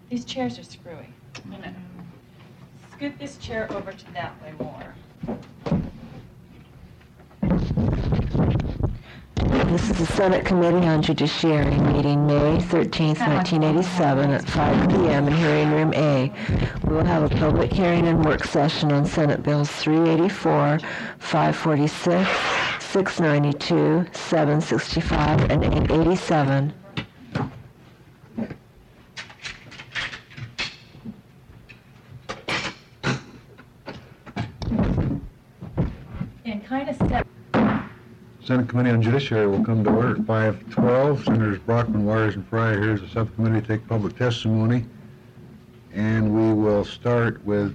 These chairs are screwy. I'm gonna scoot this chair over to that way more. This is the Senate Committee on Judiciary meeting May 13th, 1987 at 5 p.m. in Hearing Room A. We will have a public hearing and work session on Senate Bills 384, 546, 692, 765, and 887. And kind of step. Senate Committee on Judiciary will come to order at 5:12. Senators Brockman, Wires, and Frye here as the subcommittee to take public testimony. And we will start with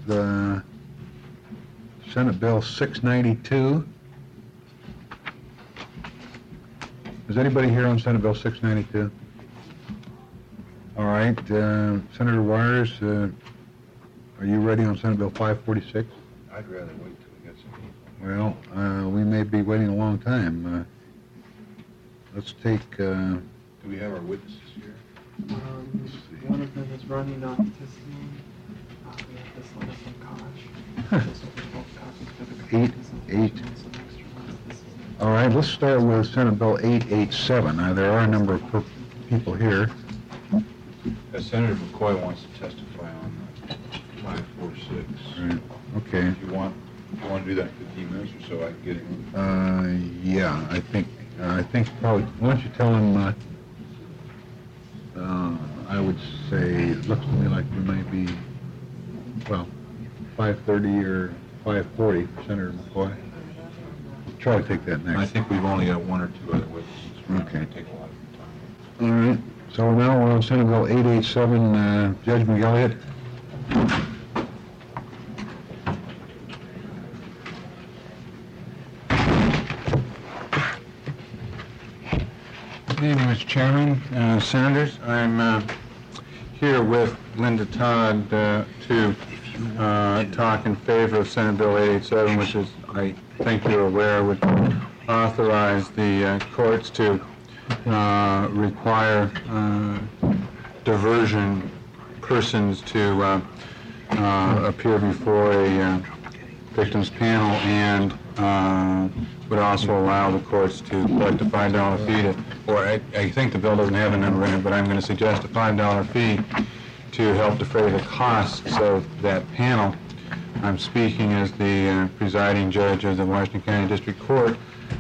Senate Bill 692. Is anybody here on Senate Bill 692? All right. Senator Wires, are you ready on Senate Bill 546? I'd rather wait till we get some people. Well, we may be waiting a long time. Let's take... Do we have our witnesses here? One of them is running off testimony. We have this letter from Kosh. Just over 12 copies for the Eight. All right, let's start with Senate Bill 887. There are a number of people here. Senator McCoy wants to testify on 546. Right. Okay. If you want to do that in 15 minutes or so, I can get him. Yeah, I think probably. Why don't you tell him? I would say it looks to me like we might be 5:30 or 5:40 for Senator McCoy. Try to take that next. I think we've only got one or two other witnesses. We're not going to take a lot of time. All right. So now we're on Senate Bill 887. Judge McElliott. Good evening, Mr. Chairman, Senators. I'm here with Linda Todd to talk in favor of Senate Bill 887, which is, I think you're aware, would authorize the courts to require diversion persons to appear before a victims panel, and would also allow the courts to collect a $5 fee I think the bill doesn't have a number in it, but I'm going to suggest a $5 fee to help defray the costs of that panel. I'm speaking as the presiding judge of the Washington County District Court.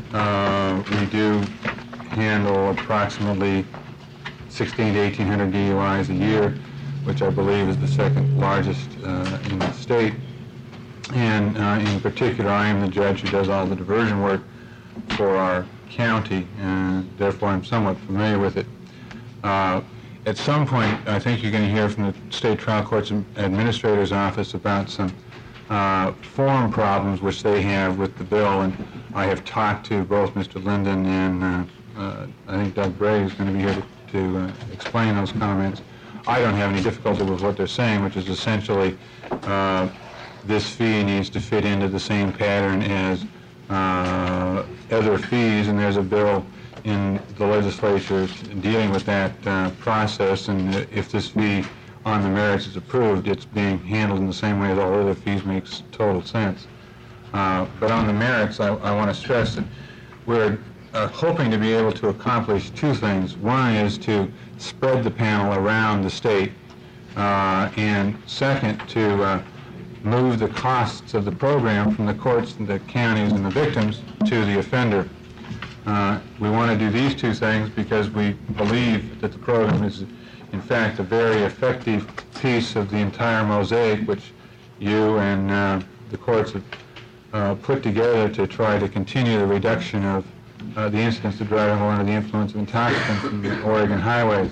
We do handle approximately 1,600 to 1,800 DUIs a year, which I believe is the second largest in the state. And in particular, I am the judge who does all the diversion work for our county, and therefore I'm somewhat familiar with it. At some point, I think you're going to hear from the State Trial Courts Administrator's Office about some form problems which they have with the bill, and I have talked to both Mr. Linden and I think Doug Bray is going to be here to explain those comments. I don't have any difficulty with what they're saying, which is essentially this fee needs to fit into the same pattern as other fees, and there's a bill in the legislature dealing with that process, and if this fee on the merits is approved, it's being handled in the same way as all other fees. Makes total sense. But on the merits, I want to stress that we're hoping to be able to accomplish two things. One is to spread the panel around the state, and second, to move the costs of the program from the courts and the counties and the victims to the offender. We want to do these two things because we believe that the program is, in fact, a very effective piece of the entire mosaic which you and the courts have put together to try to continue the reduction of the incidents of driving while under the influence of intoxicants in the Oregon highways.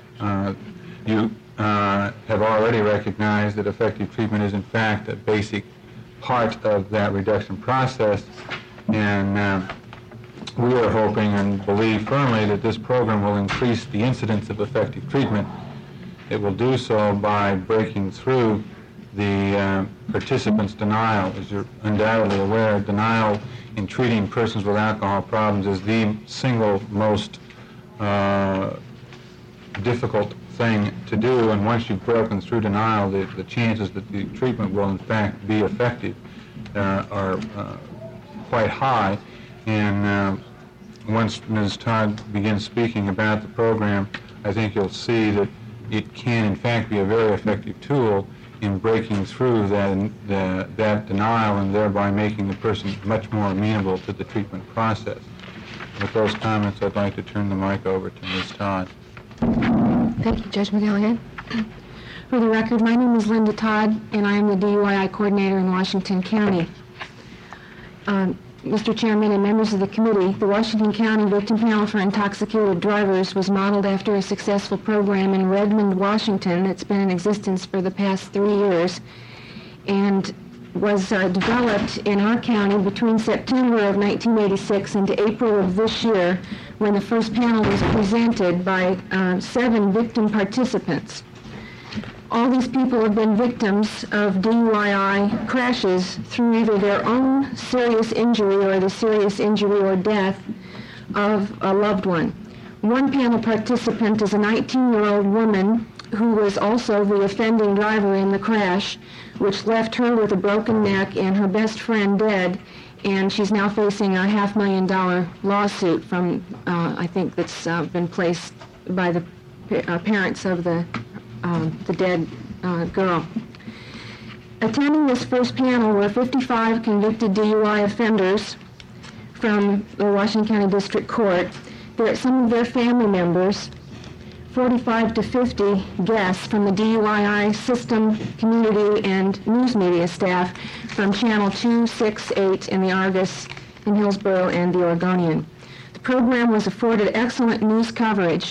You have already recognized that effective treatment is, in fact, a basic part of that reduction process, and we are hoping and believe firmly that this program will increase the incidence of effective treatment. It will do so by breaking through the participants' denial. As you're undoubtedly aware, denial in treating persons with alcohol problems is the single most difficult thing to do, and once you've broken through denial, the chances that the treatment will in fact be effective are quite high. And once Ms. Todd begins speaking about the program, I think you'll see that it can in fact be a very effective tool in breaking through that denial and thereby making the person much more amenable to the treatment process. With those comments, I'd like to turn the mic over to Ms. Todd. Thank you, Judge McGilligan. For the record, my name is Linda Todd, and I am the DUI coordinator in Washington County. Mr. Chairman and members of the committee, the Washington County Victim Panel for Intoxicated Drivers was modeled after a successful program in Redmond, Washington that's been in existence for the past 3 years and was developed in our county between September of 1986 and April of this year, when the first panel was presented by 7 victim participants. All these people have been victims of DUI crashes through either their own serious injury or the serious injury or death of a loved one. One panel participant is a 19-year-old woman who was also the offending driver in the crash, which left her with a broken neck and her best friend dead, and she's now facing a $500,000 lawsuit from, I think that's been placed by the parents of the dead girl. Attending this first panel were 55 convicted DUI offenders from the Washington County District Court. Some of their family members, 45 to 50 guests from the DUI system, community, and news media staff from Channel 2, 6, 8 in the Argus, in Hillsborough, and the Oregonian. The program was afforded excellent news coverage.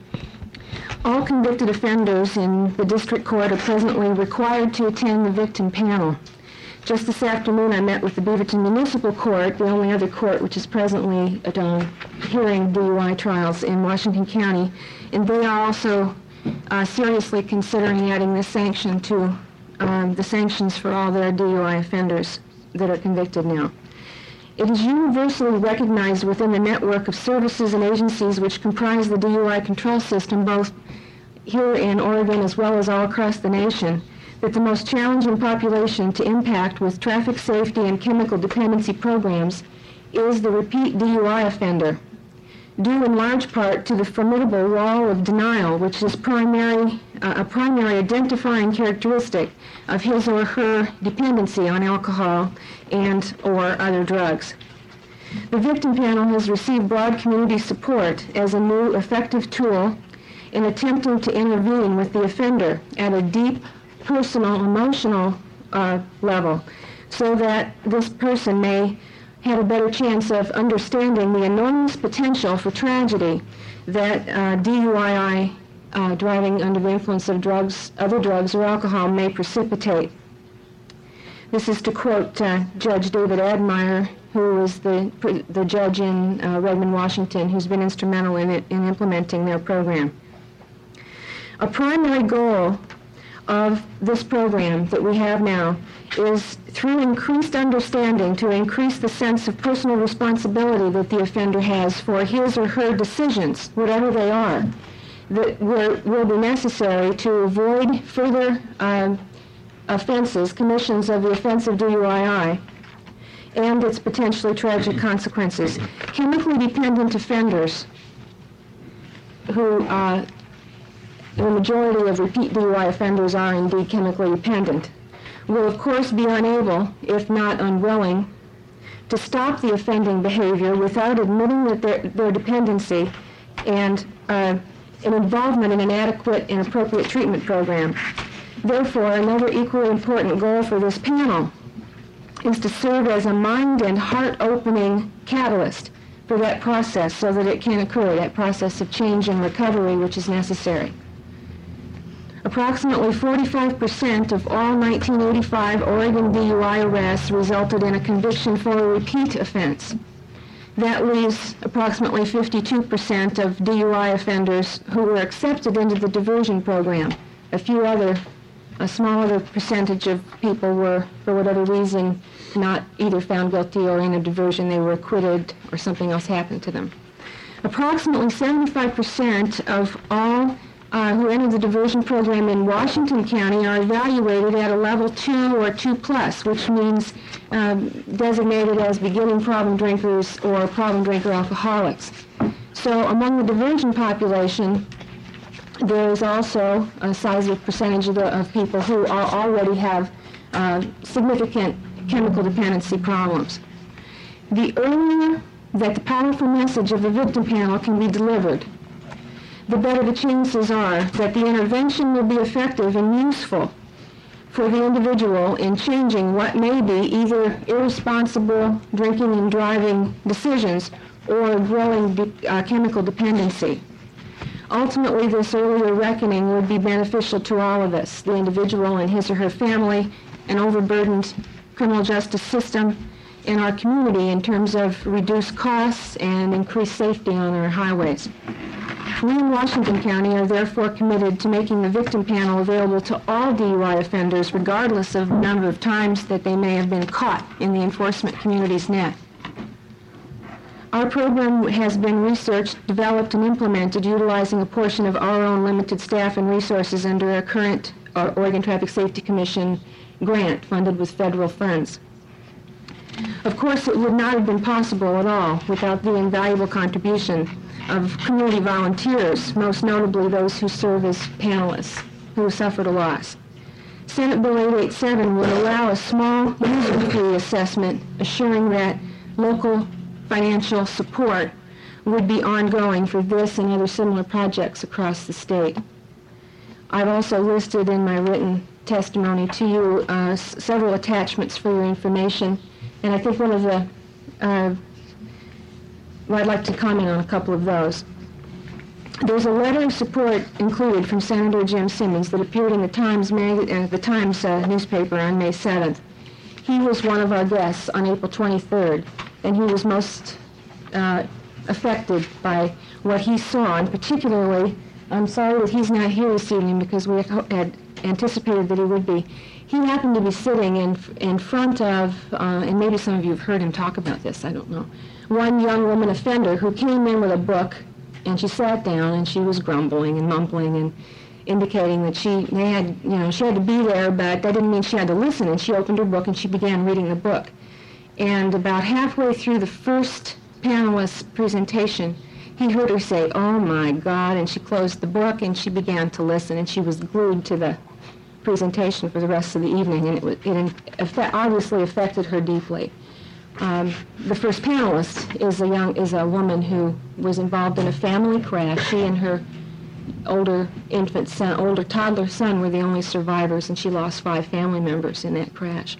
All convicted offenders in the district court are presently required to attend the victim panel. Just this afternoon, I met with the Beaverton Municipal Court, the only other court which is presently hearing DUI trials in Washington County, and they are also seriously considering adding this sanction to the sanctions for all their DUI offenders that are convicted now. It is universally recognized within the network of services and agencies which comprise the DUI control system, both here in Oregon as well as all across the nation, that the most challenging population to impact with traffic safety and chemical dependency programs is the repeat DUI offender, due in large part to the formidable wall of denial, which is a primary identifying characteristic of his or her dependency on alcohol and or other drugs. The victim panel has received broad community support as a new effective tool in attempting to intervene with the offender at a deep personal, emotional level, so that this person may have a better chance of understanding the enormous potential for tragedy that DUI, driving under the influence of drugs, other drugs, or alcohol may precipitate. This is to quote Judge David Admire, who was the judge in Redmond, Washington, who's been instrumental in implementing their program. A primary goal of this program that we have now is, through increased understanding, to increase the sense of personal responsibility that the offender has for his or her decisions, whatever they are, that will be necessary to avoid further offenses, commissions of the offense of DUI, and its potentially tragic consequences. Chemically dependent offenders who the majority of repeat DUI offenders are indeed chemically dependent, will of course be unable, if not unwilling, to stop the offending behavior without admitting that their dependency and an involvement in an adequate and appropriate treatment program. Therefore, another equally important goal for this panel is to serve as a mind and heart-opening catalyst for that process so that it can occur, that process of change and recovery which is necessary. Approximately 45% of all 1985 Oregon DUI arrests resulted in a conviction for a repeat offense. That leaves approximately 52% of DUI offenders who were accepted into the diversion program. A small other percentage of people were, for whatever reason, not either found guilty or in a diversion. They were acquitted or something else happened to them. Approximately 75% of all who enter the diversion program in Washington County are evaluated at a level 2 or 2+, which means designated as beginning problem drinkers or problem drinker alcoholics. So among the diversion population, there is also a sizable percentage of people who already have significant chemical dependency problems. The earlier that the powerful message of the victim panel can be delivered, the better the chances are that the intervention will be effective and useful for the individual in changing what may be either irresponsible drinking and driving decisions or growing chemical dependency. Ultimately, this earlier reckoning would be beneficial to all of us, the individual and his or her family, an overburdened criminal justice system, in our community in terms of reduced costs and increased safety on our highways. We in Washington County are therefore committed to making the victim panel available to all DUI offenders, regardless of the number of times that they may have been caught in the enforcement community's net. Our program has been researched, developed, and implemented utilizing a portion of our own limited staff and resources under a current Oregon Traffic Safety Commission grant funded with federal funds. Of course, it would not have been possible at all without the invaluable contribution of community volunteers, most notably those who serve as panelists who suffered a loss. Senate Bill 887 would allow a small user fee assessment, assuring that local financial support would be ongoing for this and other similar projects across the state. I've also listed in my written testimony to you several attachments for your information, and I think one of the, I'd like to comment on a couple of those. There's a letter of support included from Senator Jim Simmons that appeared in the Times newspaper on May 7th. He was one of our guests on April 23rd, and he was most affected by what he saw, and particularly, I'm sorry that he's not here this evening because we had anticipated that he would be. He happened to be sitting in front of, and maybe some of you have heard him talk about this, I don't know, one young woman offender who came in with a book, and she sat down and she was grumbling and mumbling and indicating that she had to be there, but that didn't mean she had to listen, and she opened her book and she began reading the book. And about halfway through the first panelist's presentation, he heard her say, "Oh my God," and she closed the book and she began to listen, and she was glued to the presentation for the rest of the evening, and it obviously affected her deeply. The first panelist is a woman who was involved in a family crash. She and her older toddler son were the only survivors, and she lost 5 family members in that crash.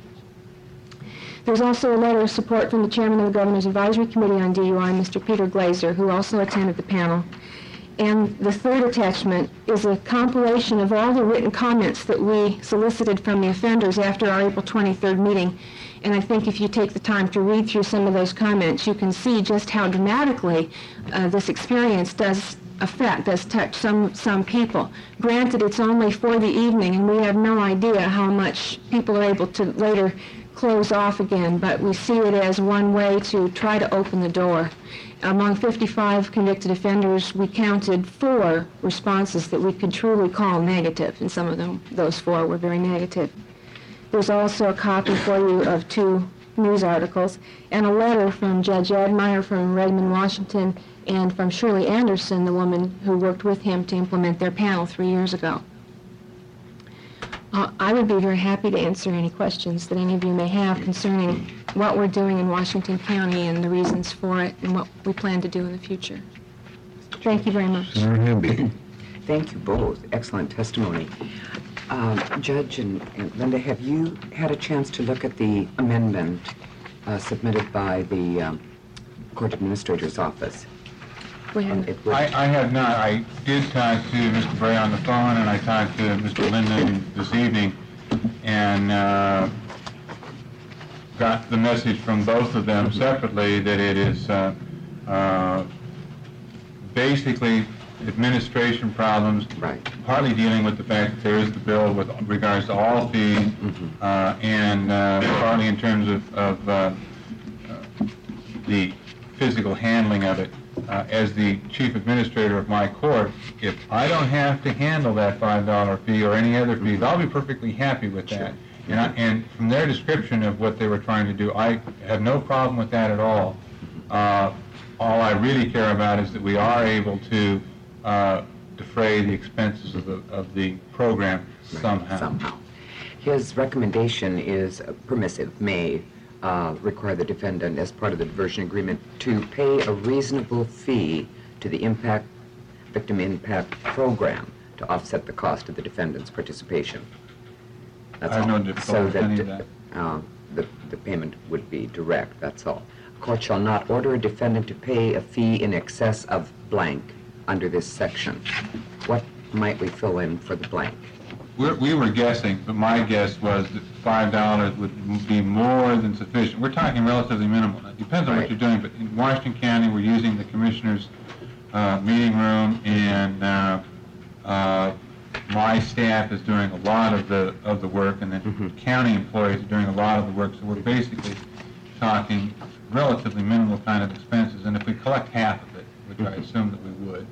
There's also a letter of support from the chairman of the Governor's Advisory Committee on DUI, Mr. Peter Glazer, who also attended the panel. And the third attachment is a compilation of all the written comments that we solicited from the offenders after our April 23rd meeting. And I think if you take the time to read through some of those comments, you can see just how dramatically this experience does touch some people. Granted, it's only for the evening, and we have no idea how much people are able to later close off again, but we see it as one way to try to open the door. Among 55 convicted offenders, we counted 4 responses that we could truly call negative, and some of those 4 were very negative. There's also a copy for you of 2 news articles and a letter from Judge Admire from Redmond, Washington, and from Shirley Anderson, the woman who worked with him to implement their panel 3 years ago. I would be very happy to answer any questions that any of you may have concerning what we're doing in Washington County and the reasons for it and what we plan to do in the future. Thank you very much. Senator Hamby. Thank you both. Excellent testimony. Judge and Linda, have you had a chance to look at the amendment submitted by the Court Administrator's Office? We have I have not. I did talk to Mr. Bray on the phone, and I talked to Mr. Linden this evening, and got the message from both of them separately that it is basically administration problems, Right. partly dealing with the fact that there is the bill with regards to all fees, and partly in terms of the physical handling of it. As the chief administrator of my court, if I don't have to handle that $5 fee or any other fees, I'll be perfectly happy with that. And from their description of what they were trying to do, I have no problem with that at all. All I really care about is that we are able to defray the expenses of the program somehow. His recommendation is permissive, may require the defendant, as part of the diversion agreement, to pay a reasonable fee to the victim impact program to offset the cost of the defendant's participation. That's I have all. no difficulty with any of that. The payment would be direct, that's all. A court shall not order a defendant to pay a fee in excess of blank under this section. What might we fill in for the blank? We were guessing, but my guess was that $5 would be more than sufficient. We're talking relatively minimal. It depends on what you're doing, but in Washington County, we're using the commissioner's meeting room, and my staff is doing a lot of the work, and then county employees are doing a lot of the work. So we're basically talking relatively minimal kind of expenses. And if we collect half of it, which I assume that we would,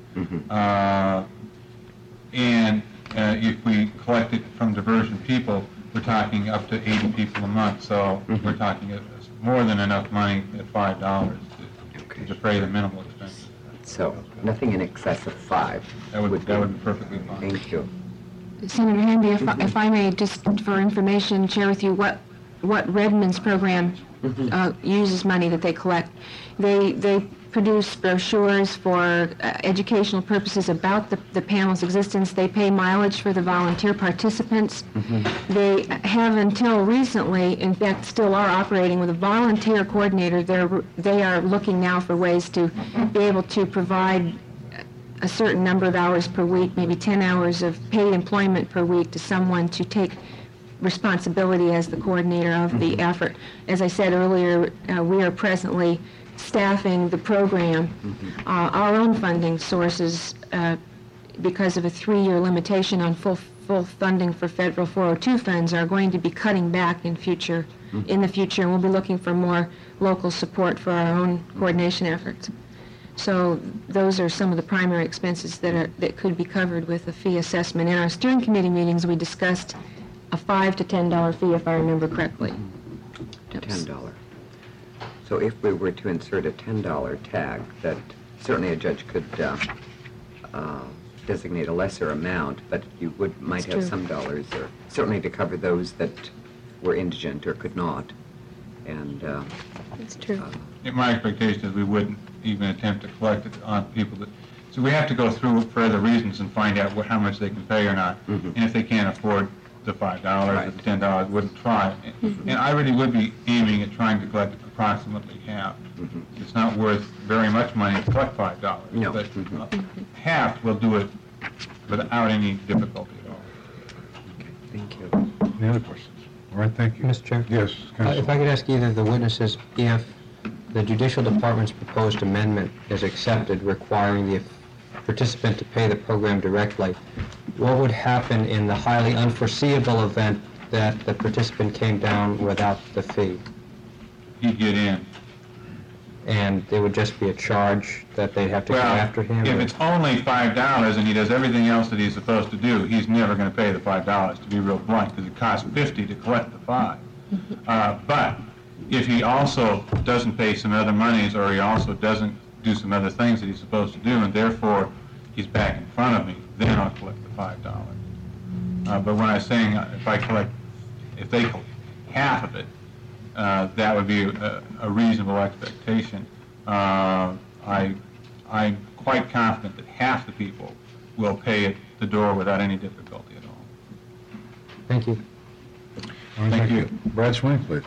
and if we collect it from diversion people, we're talking up to 80 people a month. So we're talking more than enough money at $5 to defray the minimal expenses. So nothing in excess of 5. That would be perfectly fine. Thank you. Senator Hamby, if I may, just for information, share with you what Redmond's program uses money that they collect. They produce brochures for educational purposes about the panel's existence. They pay mileage for the volunteer participants. They have until recently, in fact, still are operating with a volunteer coordinator. They are looking now for ways to be able to provide a certain number of hours per week, maybe 10 hours of paid employment per week to someone to take responsibility as the coordinator of the effort. As I said earlier, we are presently staffing the program. Our own funding sources, because of a 3-year limitation on full funding for federal 402 funds, are going to be cutting back in the future, and we'll be looking for more local support for our own coordination efforts. So those are some of the primary expenses that could be covered with a fee assessment. In our steering committee meetings, we discussed a $5 to $10 fee, if I remember correctly. $10. So if we were to insert a $10 tag, that certainly a judge could designate a lesser amount, but you might have some dollars, or certainly to cover those that were indigent or could not. And That's true. My expectation is we wouldn't even attempt to collect it on people that... So we have to go through it for other reasons and find out how much they can pay or not. And if they can't afford the $5 or the $10, wouldn't try. And I really would be aiming at trying to collect approximately half. It's not worth very much money to collect $5, No. but half will do it without any difficulty at all. thank you. Any other questions? All right, thank you. Mr. Chair? Yes, If Counsel. I could ask either the witnesses, if the Judicial Department's proposed amendment is accepted requiring the participant to pay the program directly, what would happen in the highly unforeseeable event that the participant came down without the fee? He'd get in. And there would just be a charge that they'd have to go after him? If or- it's only $5 and he does everything else that he's supposed to do, he's never going to pay the $5, to be real blunt, because it costs $50 to collect the $5. But if he also doesn't pay some other monies, or he also doesn't do some other things that he's supposed to do, and therefore he's back in front of me, then I'll collect the $5. But when I was saying if they collect half of it, that would be a reasonable expectation. I'm quite confident that half the people will pay at the door without any difficulty at all. Thank you. All right, Thank you. Brad Swing, please.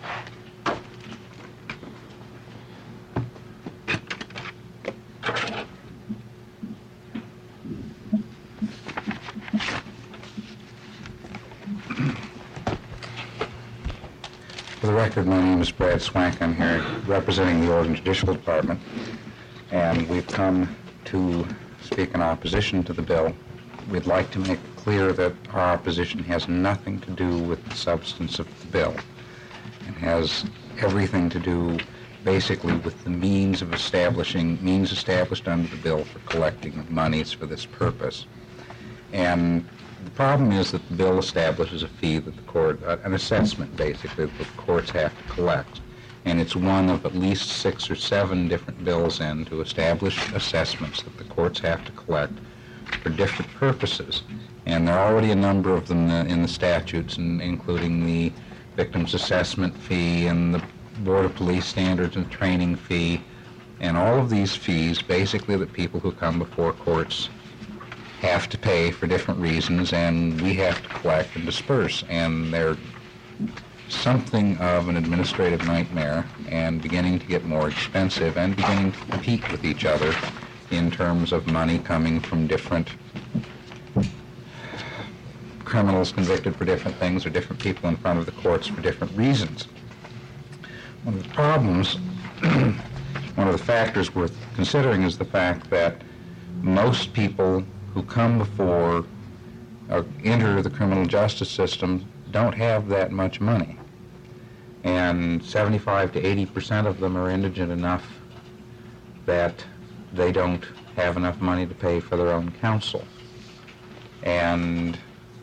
For the record, my name is Brad Swank. I'm here representing the Oregon Judicial Department, and we've come to speak in opposition to the bill. We'd like to make clear that our opposition has nothing to do with the substance of the bill. It has everything to do basically with the means established under the bill for collecting monies for this purpose. And the problem is that the bill establishes a fee that the court, an assessment basically, that the courts have to collect. And it's one of at least 6 or 7 different bills to establish assessments that the courts have to collect for different purposes. And there are already a number of them in the statutes, including the victim's assessment fee and the Board of Police Standards and Training fee, and all of these fees basically that people who come before courts have to pay for different reasons, and we have to collect and disperse. And they're something of an administrative nightmare and beginning to get more expensive and beginning to compete with each other in terms of money coming from different criminals convicted for different things or different people in front of the courts for different reasons. One of the problems, one of the factors worth considering is the fact that most people who come before or enter the criminal justice system don't have that much money. And 75 to 80% of them are indigent enough that they don't have enough money to pay for their own counsel. And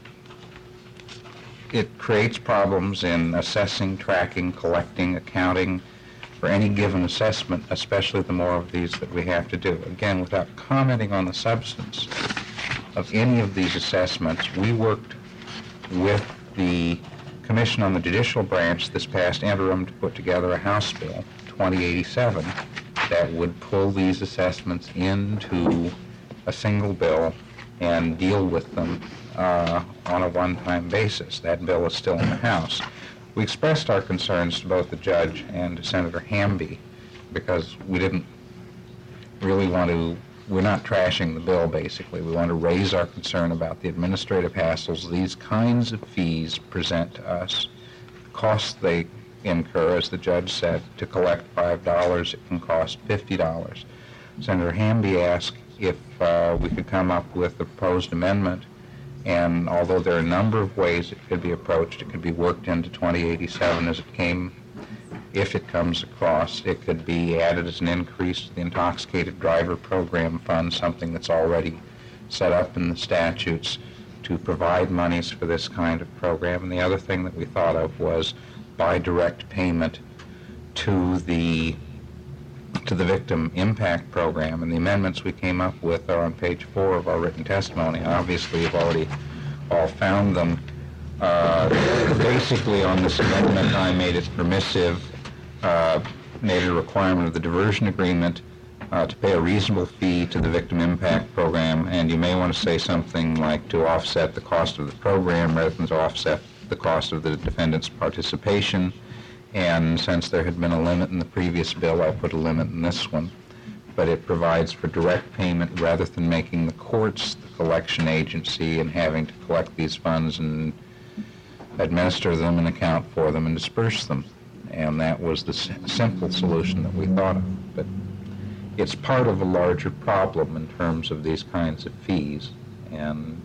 it creates problems in assessing, tracking, collecting, accounting for any given assessment, especially the more of these that we have to do. Again, without commenting on the substance of any of these assessments, we worked with the Commission on the Judicial Branch this past interim to put together a House Bill, 2087, that would pull these assessments into a single bill and deal with them on a one-time basis. That bill is still in the House. We expressed our concerns to both the judge and to Senator Hamby because we didn't really want to, we're not trashing the bill basically. We want to raise our concern about the administrative hassles these kinds of fees present to us. The costs they incur, as the judge said, to collect $5, it can cost $50. Senator Hamby asked if we could come up with a proposed amendment, and although there are a number of ways it could be approached, it could be worked into 2087 as it came, if it comes across. It could be added as an increase to the Intoxicated Driver Program Fund, something that's already set up in the statutes to provide monies for this kind of program. And the other thing that we thought of was by direct payment to the Victim Impact Program, and the amendments we came up with are on page 4 of our written testimony. Obviously, you've already all found them. Basically, on this amendment, I made it permissive, made it a requirement of the diversion agreement to pay a reasonable fee to the Victim Impact Program, and you may want to say something like to offset the cost of the program rather than to offset the cost of the defendant's participation. And since there had been a limit in the previous bill, I put a limit in this one. But it provides for direct payment rather than making the courts the collection agency and having to collect these funds and administer them and account for them and disperse them. And that was the simple solution that we thought of. But it's part of a larger problem in terms of these kinds of fees. And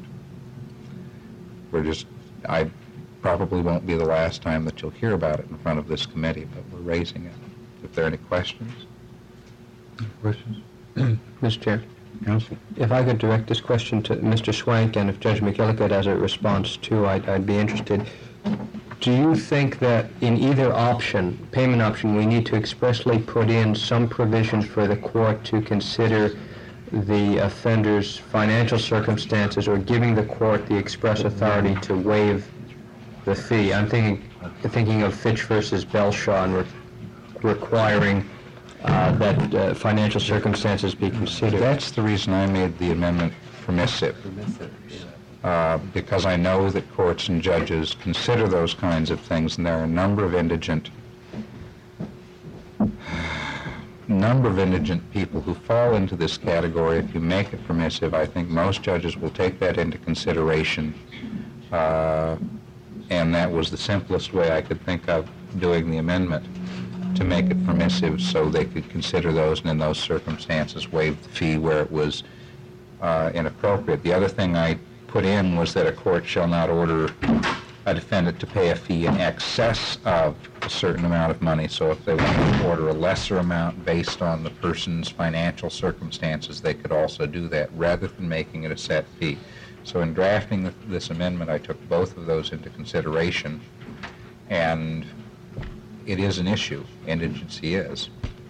I probably won't be the last time that you'll hear about it in front of this committee, but we're raising it. If there are any questions? Questions? Mr. Chair, Counsel? if I could direct this question to Mr. Swank, and if Judge McGillicuddy has a response too, I'd be interested. Do you think that in either option, payment option, we need to expressly put in some provision for the court to consider the offender's financial circumstances or giving the court the express authority to waive the fee? I'm thinking of Fitch versus Belshaw and requiring that financial circumstances be considered. That's the reason I made the amendment permissive. Because I know that courts and judges consider those kinds of things, and there are a number of indigent people who fall into this category. If you make it permissive, I think most judges will take that into consideration. And that was the simplest way I could think of doing the amendment, to make it permissive so they could consider those and in those circumstances waive the fee where it was inappropriate. The other thing I put in was that a court shall not order a defendant to pay a fee in excess of a certain amount of money. So if they want to order a lesser amount based on the person's financial circumstances, they could also do that rather than making it a set fee. So in drafting this amendment, I took both of those into consideration, and it is an issue. Indigency is.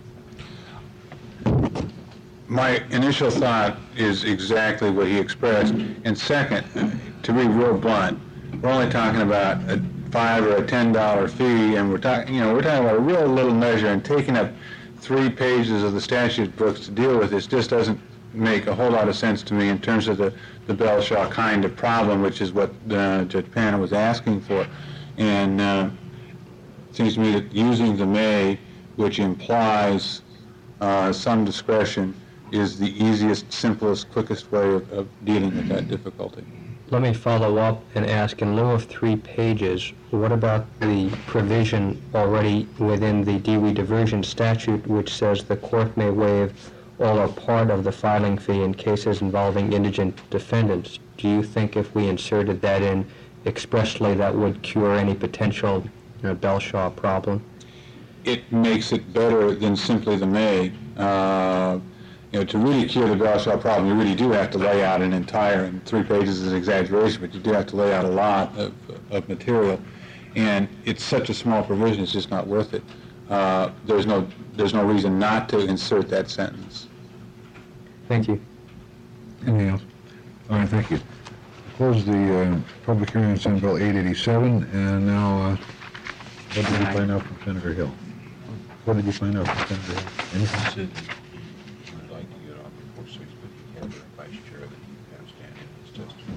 My initial thought is exactly what he expressed. And second, to be real blunt, we're only talking about a $5 or a $10 fee, and we're talking about a real little measure, and taking up 3 pages of the statute books to deal with this just doesn't make a whole lot of sense to me in terms of the Belshaw kind of problem, which is what Judge Panna was asking for. And it seems to me that using the may, which implies some discretion, is the easiest, simplest, quickest way of dealing with that difficulty. Let me follow up and ask, in lieu of 3 pages, what about the provision already within the Dewey diversion statute which says the court may waive all or part of the filing fee in cases involving indigent defendants? Do you think if we inserted that in expressly that would cure any potential Belshaw problem? It makes it better than simply the may. To really cure the Belshaw problem, you really do have to lay out an entire, and 3 pages is an exaggeration, but you do have to lay out a lot of material. And it's such a small provision, it's just not worth it. There's no reason not to insert that sentence. Thank you. Anything else? All right, thank you. Close the public hearing on Senate Bill 887, and now, what did you find out from Senator Hill? What did you find out from Senator Hill? Anything? I'd like to get off before 6:50, have the vice chair that he passed down his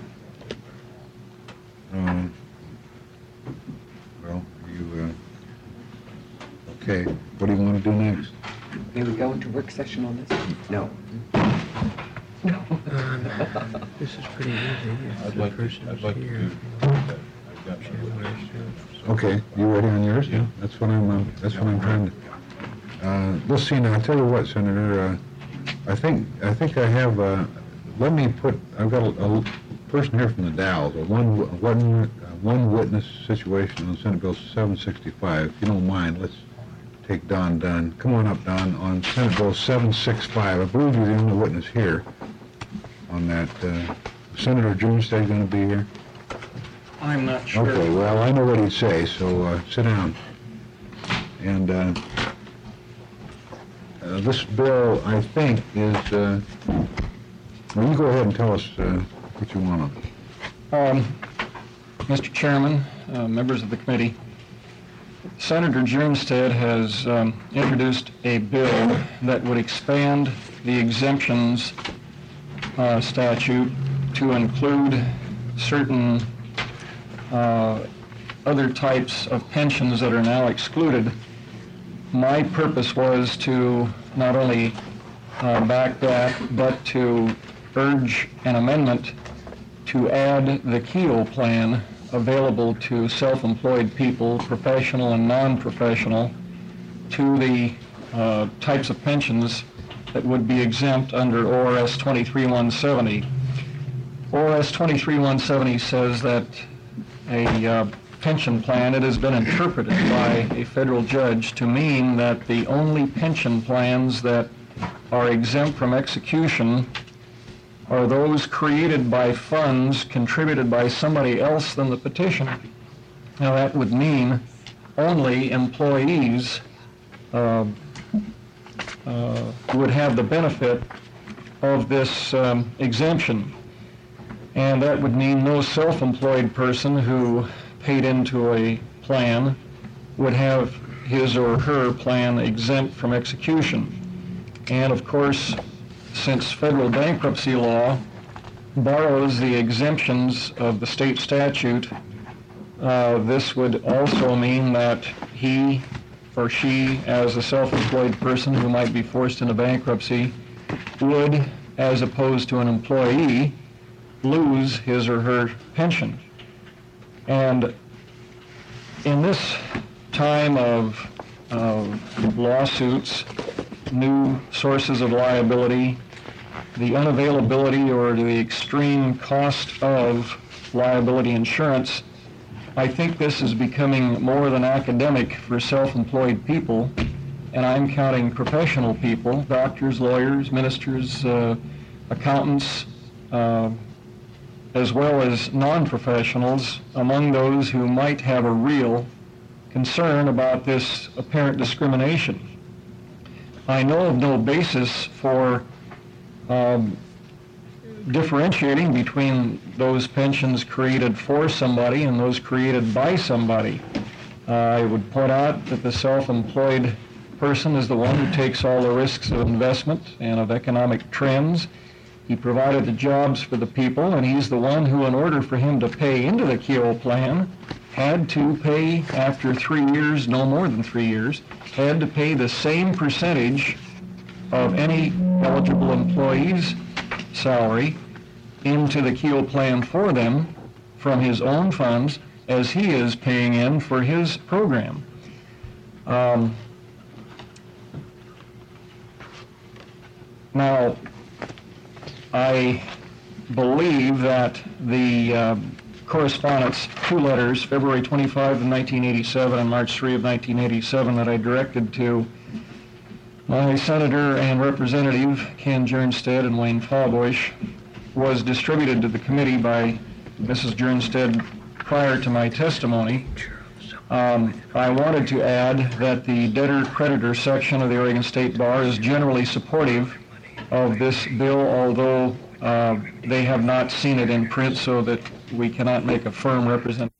testimony. Well, okay, what do you want to do next? May we go into work session on this? No. I'd like to do that. I've got my witness. Okay, you ready on yours? Yeah. That's what I'm trying to, let's see now, I'll tell you what, Senator, I think I have, I've got a person here from the Dalles, a one witness situation on Senate Bill 765. If you don't mind, let's take Don Dunn. Come on up, Don, on Senate Bill 765. I believe you're the only witness here on that. Senator Junistead going to be here? I'm not sure. Okay, well, I know what he'd say, so sit down. And this bill, I think, is... well, you go ahead and tell us what you want on it. Mr. Chairman, members of the committee, Senator Junistead has introduced a bill that would expand the exemptions statute to include certain other types of pensions that are now excluded. My purpose was to not only back that, but to urge an amendment to add the Keogh plan available to self-employed people, professional and non-professional, to the types of pensions that would be exempt under ORS 23170. ORS 23170 says that a pension plan, it has been interpreted by a federal judge to mean that the only pension plans that are exempt from execution are those created by funds contributed by somebody else than the petitioner. Now that would mean only employees would have the benefit of this exemption. And that would mean no self-employed person who paid into a plan would have his or her plan exempt from execution. And of course, since federal bankruptcy law borrows the exemptions of the state statute, this would also mean that he or she, as a self-employed person who might be forced into bankruptcy, would, as opposed to an employee, lose his or her pension. And in this time of lawsuits, new sources of liability, the unavailability or the extreme cost of liability insurance, I think this is becoming more than academic for self-employed people, and I'm counting professional people, doctors, lawyers, ministers, accountants, as well as non-professionals, among those who might have a real concern about this apparent discrimination. I know of no basis for differentiating between those pensions created for somebody and those created by somebody. I would point out that the self-employed person is the one who takes all the risks of investment and of economic trends. He provided the jobs for the people, and he's the one who, in order for him to pay into the Keogh plan, had to pay after 3 years, no more than 3 years, had to pay the same percentage of any eligible employee's salary into the Keogh plan for them from his own funds as he is paying in for his program. Now, I believe that the correspondence, 2 letters, February 25 of 1987 and March 3 of 1987, that I directed to my senator and representative, Ken Jernstead and Wayne Fawbush, was distributed to the committee by Mrs. Jernstead prior to my testimony. I wanted to add that the debtor-creditor section of the Oregon State Bar is generally supportive of this bill, although they have not seen it in print, so that we cannot make a firm representation.